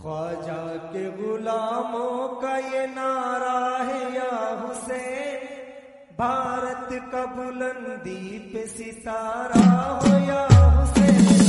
ख्वाजा के गुलामों का ये नारा है या हुसैन, भारत का बुलंदी पे सितारा हो या हुसैन।